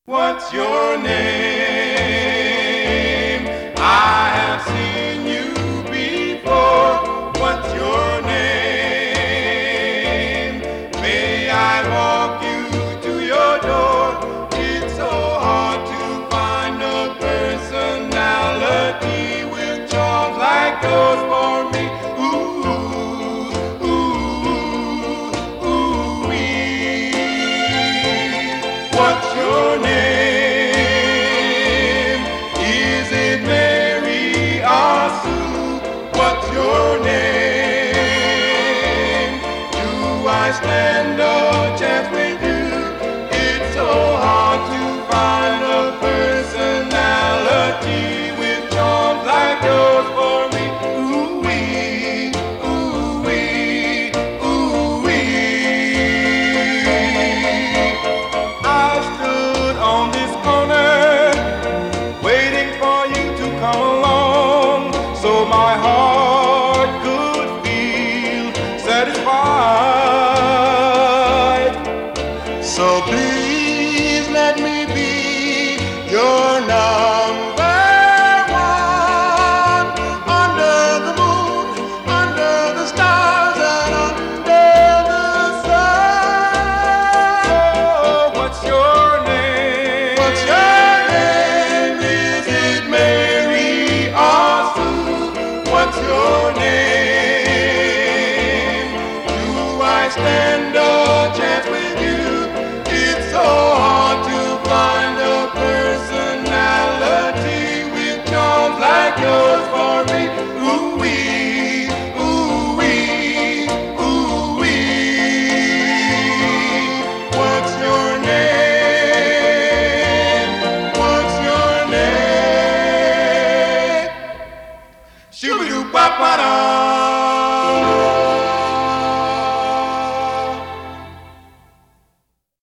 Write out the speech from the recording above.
What's your name? I have seen you before. What's your name? May I walk you to your door? It's so hard to find a personality with charms like yours for me. Ooh, ooh, ooh, wee. What's your name? Is it Mary or Sue? What's your name? Do I stand a chance with you? It's so hard to find a personality with charms like yours for me. Ooh-wee, ooh-wee, ooh-wee. I stood on this corner waiting for you to come along so my heart could feel satisfied. So please let me be your number one. Under the moon, under the stars, and under the sun. Oh, what's your name? What's your name? Is it Mary or Sue? What's your name? Do I stand a chance with you? It's so hard to find a personality with charms like yours for me. Ooh-wee, ooh-wee, ooh-wee. What's your name? What's your name? Shoo-ba-doo-ba-ba-da.